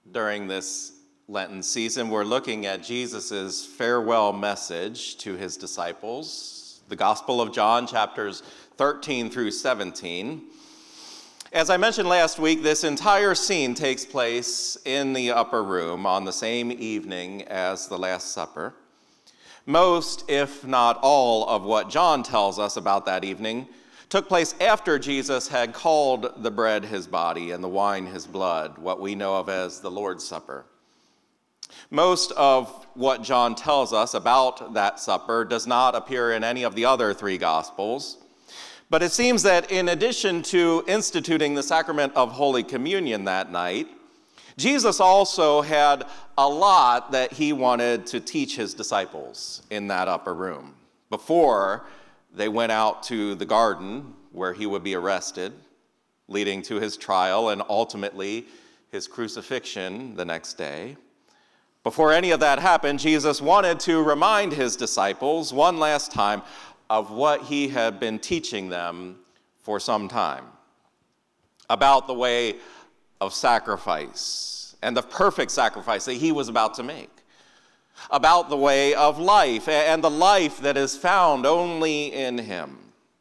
During this Lenten season, we're looking at Jesus' farewell message to his disciples, the Gospel of John, chapters 13 through 17. As I mentioned last week, this entire scene takes place in the upper room on the same evening as the Last Supper. Most, if not all, of what John tells us about that evening took place after Jesus had called the bread his body and the wine his blood, what we know of as the Lord's Supper. Most of what John tells us about that supper does not appear in any of the other three Gospels, but it seems that in addition to instituting the sacrament of Holy Communion that night, Jesus also had a lot that he wanted to teach his disciples in that upper room before they went out to the garden where he would be arrested, leading to his trial and ultimately his crucifixion the next day. Before any of that happened, Jesus wanted to remind his disciples one last time of what he had been teaching them for some time about the way of sacrifice and the perfect sacrifice that he was about to make, about the way of life and the life that is found only in him.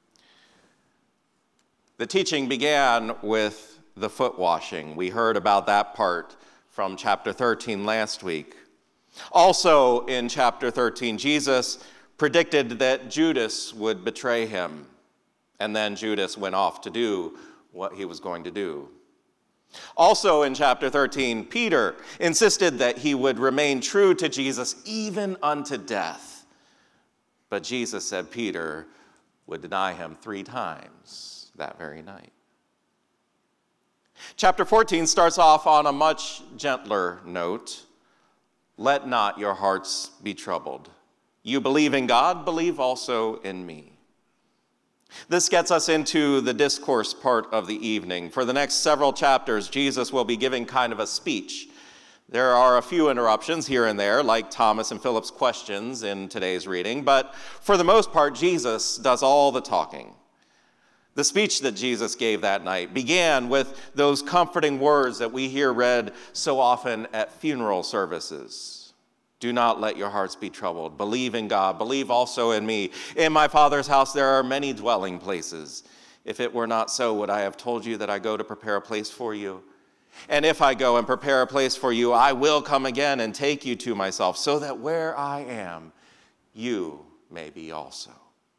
The teaching began with the foot washing. We heard about that part from chapter 13 last week. Also in chapter 13, Jesus predicted that Judas would betray him, and then Judas went off to do what he was going to do. Also in chapter 13, Peter insisted that he would remain true to Jesus even unto death. But Jesus said Peter would deny him 3 times that very night. Chapter 14 starts off on a much gentler note. Let not your hearts be troubled. You believe in God, believe also in me. This gets us into the discourse part of the evening. For the next several chapters, Jesus will be giving kind of a speech. There are a few interruptions here and there, like Thomas and Philip's questions in today's reading, but for the most part, Jesus does all the talking. The speech that Jesus gave that night began with those comforting words that we hear read so often at funeral services. Do not let your hearts be troubled. Believe in God. Believe also in me. In my Father's house there are many dwelling places. If it were not so, would I have told you that I go to prepare a place for you? And if I go and prepare a place for you, I will come again and take you to myself, so that where I am, you may be also.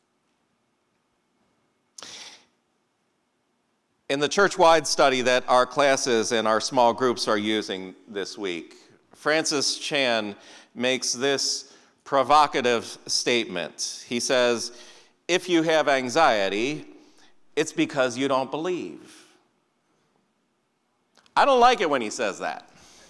In the church-wide study that our classes and our small groups are using this week, Francis Chan makes this provocative statement. He says, if you have anxiety, it's because you don't believe. I don't like it when he says that.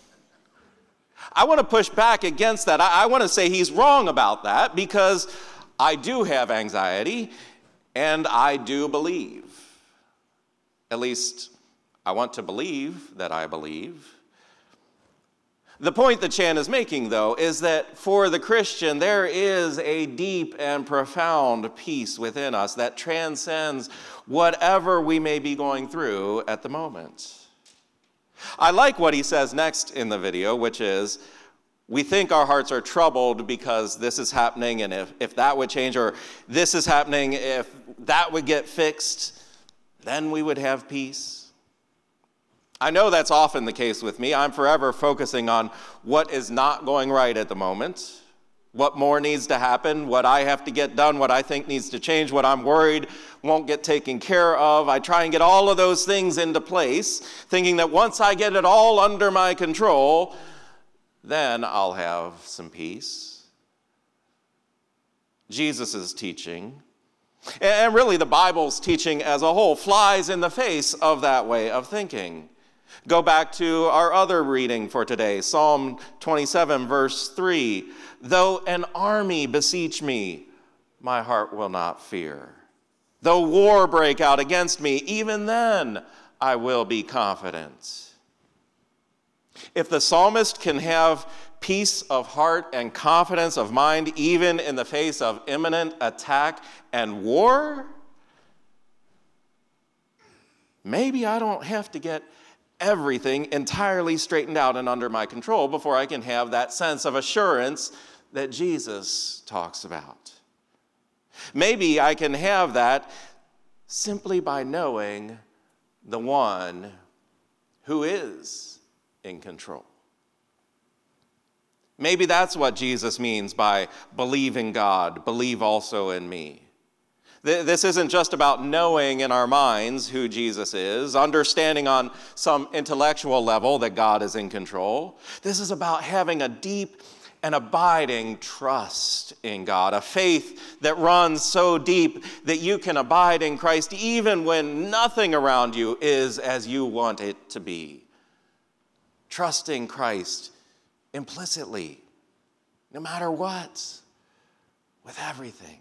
I want to push back against that. I want to say he's wrong about that, because I do have anxiety and I do believe. At least I want to believe that I believe. The point that Chan is making, though, is that for the Christian, there is a deep and profound peace within us that transcends whatever we may be going through at the moment. I like what he says next in the video, which is, we think our hearts are troubled because this is happening, and if that would change, or this is happening, if that would get fixed, then we would have peace. I know that's often the case with me. I'm forever focusing on what is not going right at the moment, what more needs to happen, what I have to get done, what I think needs to change, what I'm worried won't get taken care of. I try and get all of those things into place, thinking that once I get it all under my control, then I'll have some peace. Jesus' teaching, and really the Bible's teaching as a whole, flies in the face of that way of thinking. Go back to our other reading for today, Psalm 27, verse 3. Though an army besiege me, my heart will not fear. Though war break out against me, even then I will be confident. If the psalmist can have peace of heart and confidence of mind even in the face of imminent attack and war, maybe I don't have to get everything entirely straightened out and under my control before I can have that sense of assurance that Jesus talks about. Maybe I can have that simply by knowing the one who is in control. Maybe that's what Jesus means by believe in God, believe also in me. This isn't just about knowing in our minds who Jesus is, understanding on some intellectual level that God is in control. This is about having a deep and abiding trust in God, a faith that runs so deep that you can abide in Christ even when nothing around you is as you want it to be. Trusting Christ implicitly, no matter what, with everything.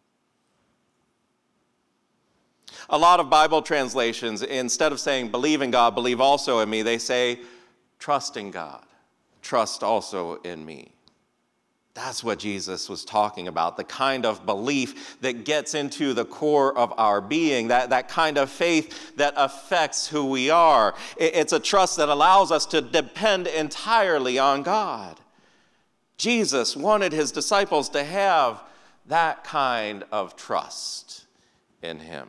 A lot of Bible translations, instead of saying believe in God, believe also in me, they say trust in God, trust also in me. That's what Jesus was talking about, the kind of belief that gets into the core of our being, that kind of faith that affects who we are. It's a trust that allows us to depend entirely on God. Jesus wanted his disciples to have that kind of trust in him.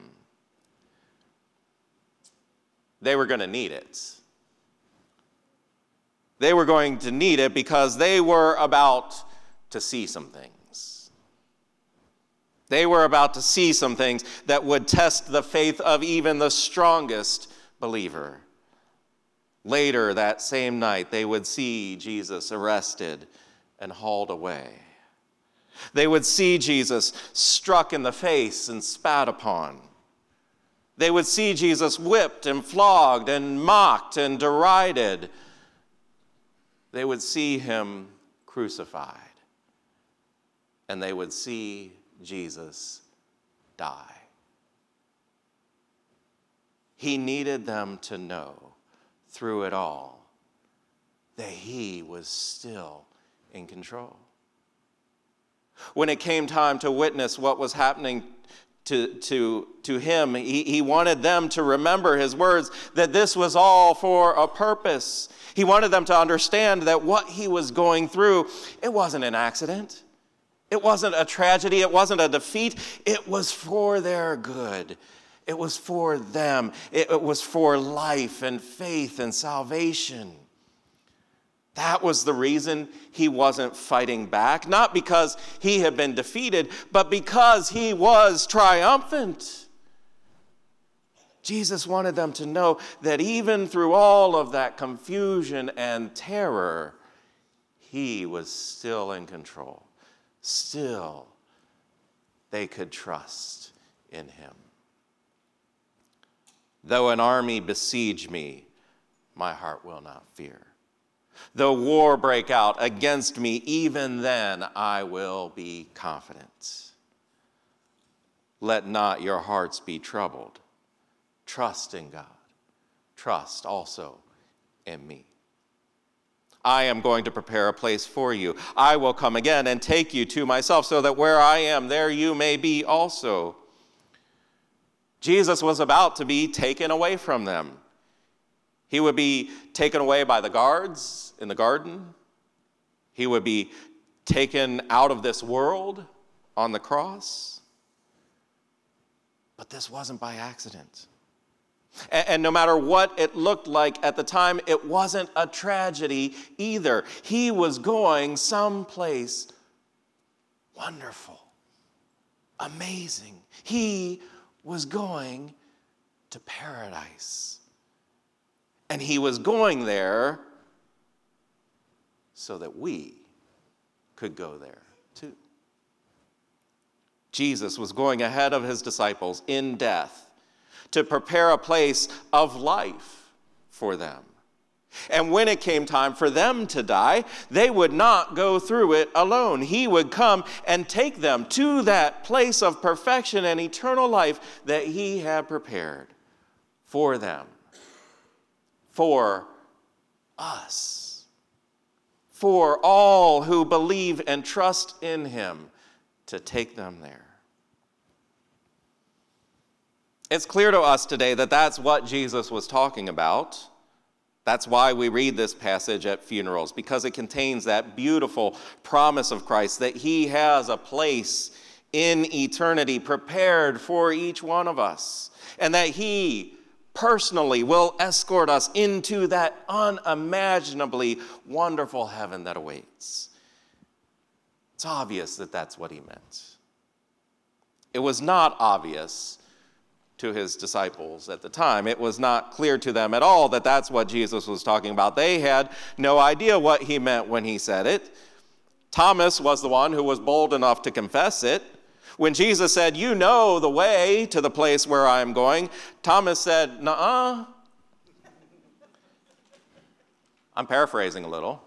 They were going to need it. They were going to need it because they were about to see some things. They were about to see some things that would test the faith of even the strongest believer. Later that same night, they would see Jesus arrested and hauled away. They would see Jesus struck in the face and spat upon. They would see Jesus whipped and flogged and mocked and derided. They would see him crucified. And they would see Jesus die. He needed them to know through it all that he was still in control. When it came time to witness what was happening to him, he wanted them to remember his words that this was all for a purpose. He wanted them to understand that what he was going through, it wasn't an accident. It wasn't a tragedy. It wasn't a defeat. It was for their good. It was for them. It was for life and faith and salvation. That was the reason he wasn't fighting back, not because he had been defeated, but because he was triumphant. Jesus wanted them to know that even through all of that confusion and terror, he was still in control. Still, they could trust in him. Though an army besiege me, my heart will not fear. Though war break out against me, even then I will be confident. Let not your hearts be troubled. Trust in God. Trust also in me. I am going to prepare a place for you. I will come again and take you to myself, so that where I am, there you may be also. Jesus was about to be taken away from them. He would be taken away by the guards in the garden. He would be taken out of this world on the cross. But this wasn't by accident. And no matter what it looked like at the time, it wasn't a tragedy either. He was going someplace wonderful, amazing. He was going to paradise. And he was going there so that we could go there too. Jesus was going ahead of his disciples in death to prepare a place of life for them. And when it came time for them to die, they would not go through it alone. He would come and take them to that place of perfection and eternal life that he had prepared for them, for us, for all who believe and trust in him, to take them there. It's clear to us today that that's what Jesus was talking about That's why we read this passage at funerals, because it contains that beautiful promise of Christ that he has a place in eternity prepared for each one of us, and that he personally will escort us into that unimaginably wonderful heaven that awaits. It's obvious that that's what he meant. It was not obvious to his disciples at the time. It was not clear to them at all that that's what Jesus was talking about. They had no idea what he meant when he said it. Thomas was the one who was bold enough to confess it. When Jesus said, "You know the way to the place where I am going," Thomas said, "Nuh-uh." I'm paraphrasing a little.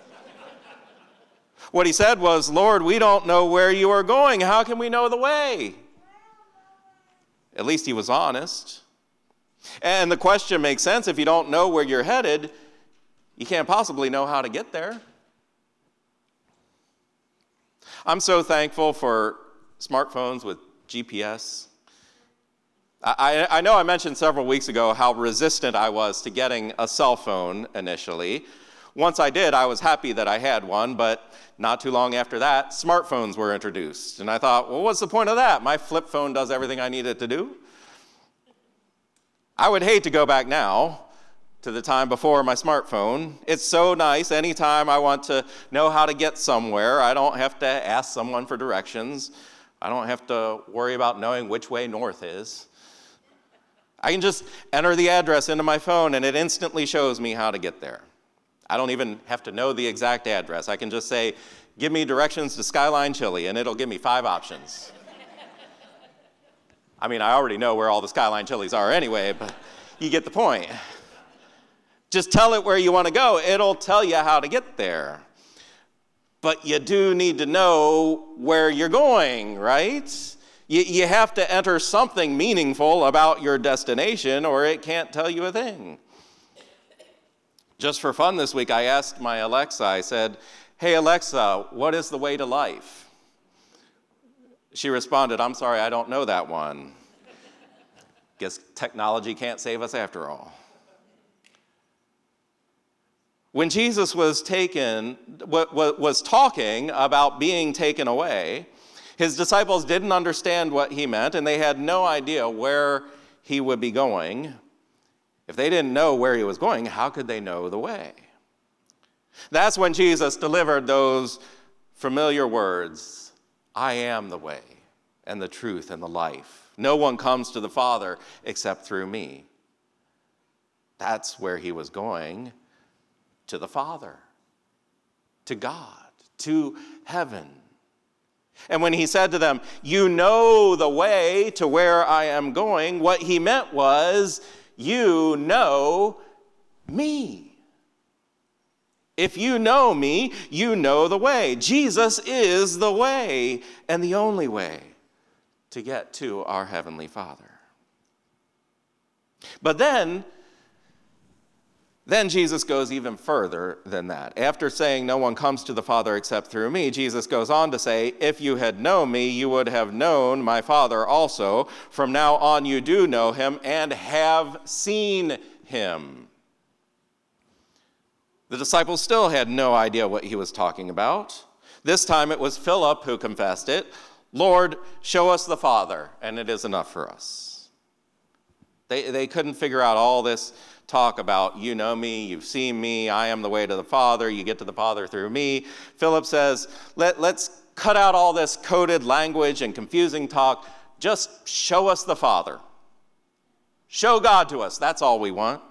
What he said was, "Lord, we don't know where you are going. How can we know the way?" At least he was honest. And the question makes sense. If you don't know where you're headed, you can't possibly know how to get there. I'm so thankful for smartphones with GPS. I know I mentioned several weeks ago how resistant I was to getting a cell phone initially. Once I did, I was happy that I had one, but not too long after that, smartphones were introduced. And I thought, well, what's the point of that? My flip phone does everything I need it to do. I would hate to go back now to the time before my smartphone. It's so nice. Anytime I want to know how to get somewhere, I don't have to ask someone for directions. I don't have to worry about knowing which way north is. I can just enter the address into my phone and it instantly shows me how to get there. I don't even have to know the exact address. I can just say, "Give me directions to Skyline Chili," and it'll give me 5 options. I mean, I already know where all the Skyline Chilies are anyway, but you get the point. Just tell it where you want to go. It'll tell you how to get there. But you do need to know where you're going, right? You have to enter something meaningful about your destination, or it can't tell you a thing. Just for fun this week, I asked my Alexa, I said, "Hey Alexa, what is the way to life?" She responded, "I'm sorry, I don't know that one." Guess technology can't save us after all. When Jesus was talking about being taken away, his disciples didn't understand what he meant, and they had no idea where he would be going. If they didn't know where he was going, how could they know the way? That's when Jesus delivered those familiar words, "I am the way and the truth and the life. No one comes to the Father except through me." That's where he was going, to the Father, to God, to heaven. And when he said to them, "You know the way to where I am going," what he meant was, you know me. If you know me, you know the way. Jesus is the way and the only way to get to our Heavenly Father. But then Jesus goes even further than that. After saying, "No one comes to the Father except through me," Jesus goes on to say, "If you had known me, you would have known my Father also. From now on you do know him and have seen him." The disciples still had no idea what he was talking about. This time it was Philip who confessed it. "Lord, show us the Father, and it is enough for us." They couldn't figure out all this talk about, "You know me, you've seen me, I am the way to the Father, you get to the Father through me." Philip says, let's cut out all this coded language and confusing talk. Just show us the Father. Show God to us. That's all we want.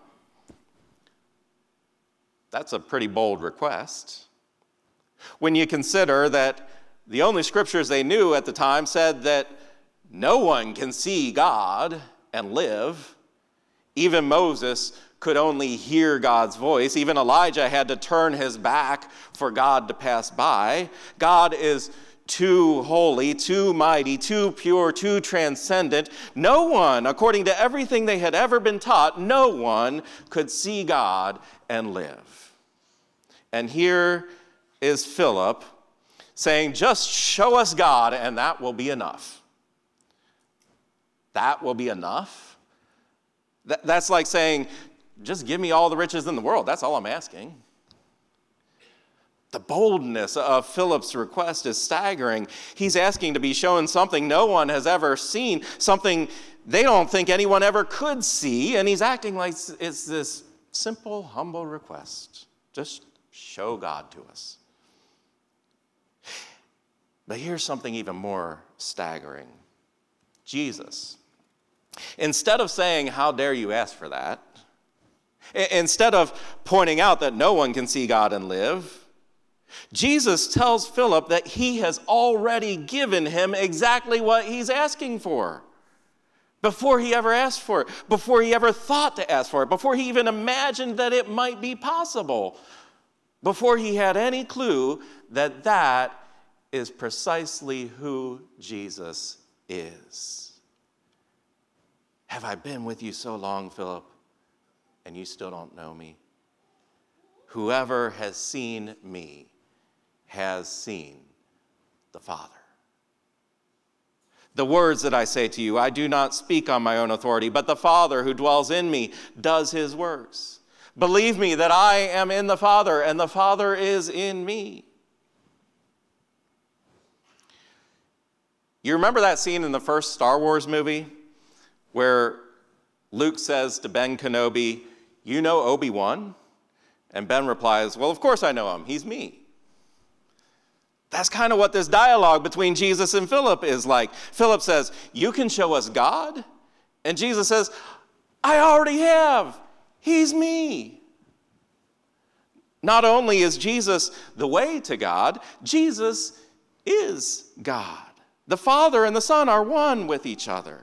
That's a pretty bold request. When you consider that the only scriptures they knew at the time said that no one can see God and live. Even Moses could only hear God's voice. Even Elijah had to turn his back for God to pass by. God is too holy, too mighty, too pure, too transcendent. No one, according to everything they had ever been taught, no one could see God and live. And here is Philip saying, "Just show us God and that will be enough." That will be enough? That's like saying, Just give me all the riches in the world. That's all I'm asking. The boldness of Philip's request is staggering. He's asking to be shown something no one has ever seen, something they don't think anyone ever could see, and he's acting like it's this simple, humble request. Just show God to us. But here's something even more staggering. Jesus, instead of saying, "How dare you ask for that?" Instead of pointing out that no one can see God and live, Jesus tells Philip that he has already given him exactly what he's asking for. Before he ever asked for it, before he ever thought to ask for it, before he even imagined that it might be possible, before he had any clue that that is precisely who Jesus is. Have I been with you so long, Philip, and you still don't know me? Whoever has seen me has seen the Father. The words that I say to you, I do not speak on my own authority, but the Father who dwells in me does his works. Believe me that I am in the Father, and the Father is in me. You remember that scene in the first Star Wars movie where Luke says to Ben Kenobi, "You know Obi-Wan?" And Ben replies, "Well, of course I know him. He's me." That's kind of what this dialogue between Jesus and Philip is like. Philip says, "You can show us God?" And Jesus says, "I already have. He's me." Not only is Jesus the way to God, Jesus is God. The Father and the Son are one with each other.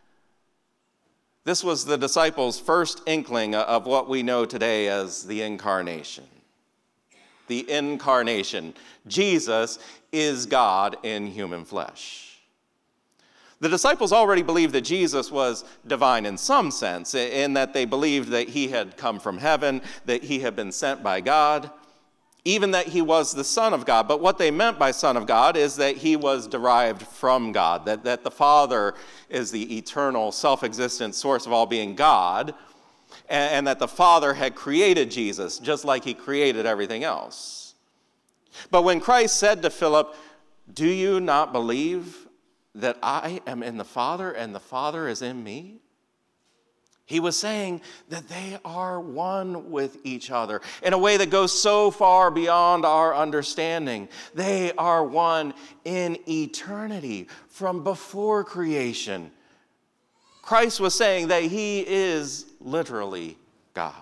This was the disciples' first inkling of what we know today as the Incarnation. The Incarnation. Jesus is God in human flesh. The disciples already believed that Jesus was divine in some sense, in that they believed that he had come from heaven, that he had been sent by God, even that he was the Son of God. But what they meant by Son of God is that he was derived from God, that the Father is the eternal, self-existent source of all being God, and that the Father had created Jesus, just like he created everything else. But when Christ said to Philip, "Do you not believe that I am in the Father and the Father is in me?" He was saying that they are one with each other in a way that goes so far beyond our understanding. They are one in eternity from before creation. Christ was saying that he is literally God.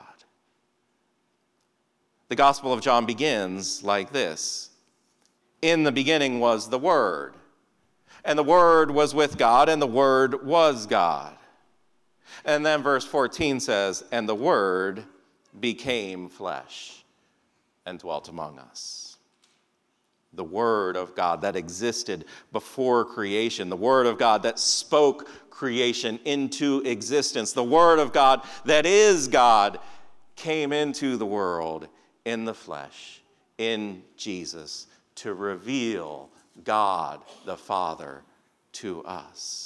The Gospel of John begins like this. In the beginning was the Word, and the Word was with God, and the Word was God. And then verse 14 says, and the Word became flesh and dwelt among us. The Word of God that existed before creation, the Word of God that spoke creation into existence, the Word of God that is God came into the world in the flesh, in Jesus, to reveal God the Father to us.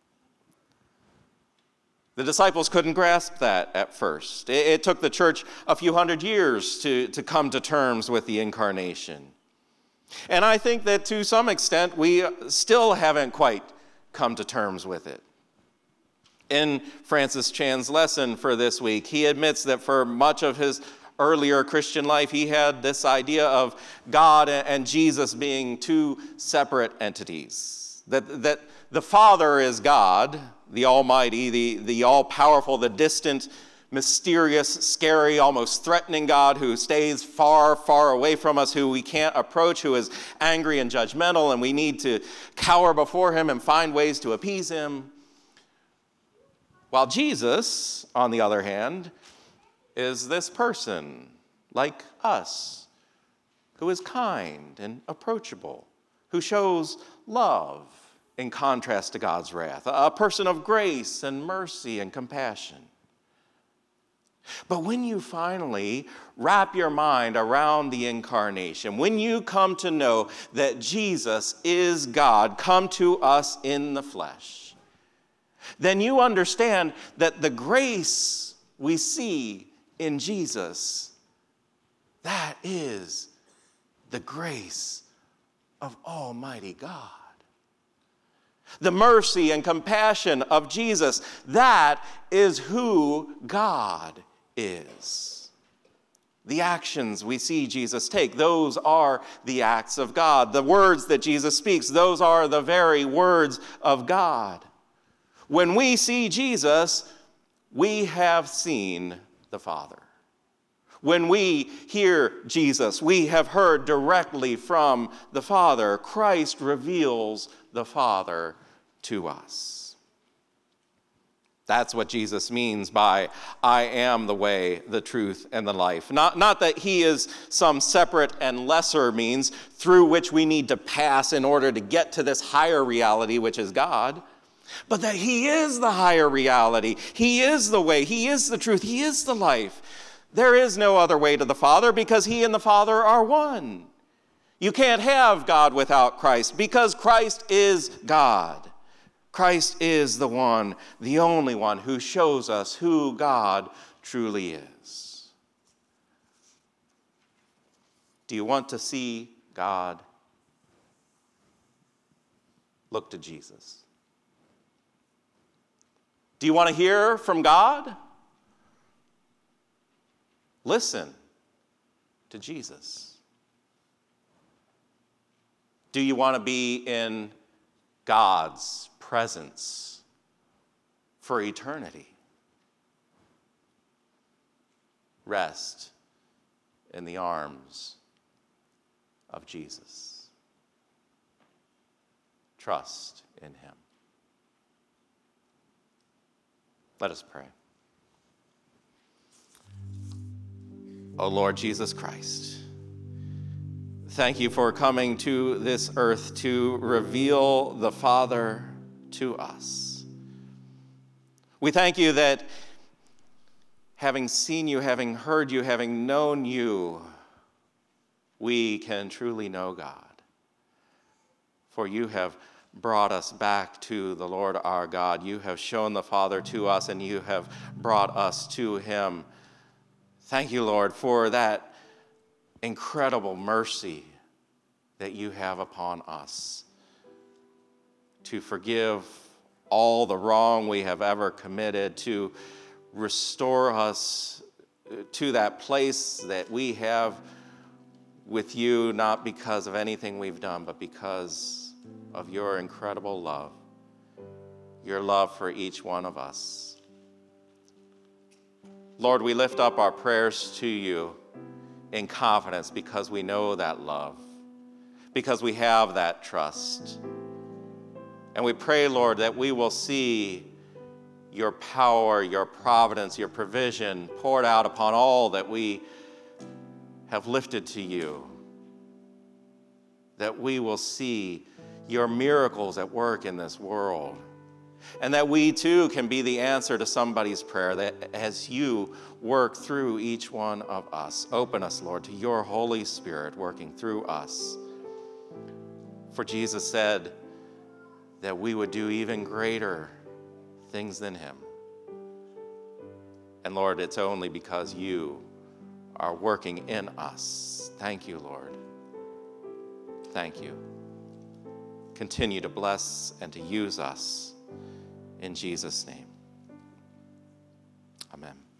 The disciples couldn't grasp that at first. It took the church a few hundred years to come to terms with the incarnation. And I think that to some extent, we still haven't quite come to terms with it. In Francis Chan's lesson for this week, he admits that for much of his earlier Christian life, he had this idea of God and Jesus being two separate entities. That the Father is God, the Almighty, the all-powerful, the distant, mysterious, scary, almost threatening God who stays far, far away from us, who we can't approach, who is angry and judgmental, and we need to cower before him and find ways to appease him. While Jesus, on the other hand, is this person like us, who is kind and approachable, who shows love in contrast to God's wrath, a person of grace and mercy and compassion. But when you finally wrap your mind around the incarnation, when you come to know that Jesus is God, come to us in the flesh, then you understand that the grace we see in Jesus. That is the grace of Almighty God. The mercy and compassion of Jesus, that is who God is. The actions we see Jesus take, those are the acts of God. The words that Jesus speaks, those are the very words of God. When we see Jesus, we have seen the Father. When we hear Jesus, we have heard directly from the Father. Christ reveals the Father to us. That's what Jesus means by, I am the way, the truth, and the life. Not that he is some separate and lesser means through which we need to pass in order to get to this higher reality, which is God, but that he is the higher reality. He is the way, he is the truth, he is the life. There is no other way to the Father because he and the Father are one. You can't have God without Christ because Christ is God. Christ is the one, the only one who shows us who God truly is. Do you want to see God? Look to Jesus. Do you want to hear from God? Listen to Jesus. Do you want to be in God's presence for eternity? Rest in the arms of Jesus. Trust in him. Let us pray. O Lord Jesus Christ, thank you for coming to this earth to reveal the Father to us. We thank you that having seen you, having heard you, having known you, we can truly know God. For you have brought us back to the Lord our God. You have shown the Father to us, and you have brought us to him. Thank you, Lord, for that incredible mercy that you have upon us to forgive all the wrong we have ever committed, to restore us to that place that we have with you, not because of anything we've done, but because of your incredible love, your love for each one of us. Lord, we lift up our prayers to you in confidence because we know that love, because we have that trust. And we pray, Lord, that we will see your power, your providence, your provision poured out upon all that we have lifted to you, that we will see your miracles at work in this world, and that we too can be the answer to somebody's prayer, that as you work through each one of us, open us, Lord, to your Holy Spirit working through us. For Jesus said that we would do even greater things than him. And Lord, it's only because you are working in us. Thank you, Lord. Thank you. Continue to bless and to use us. In Jesus' name, amen.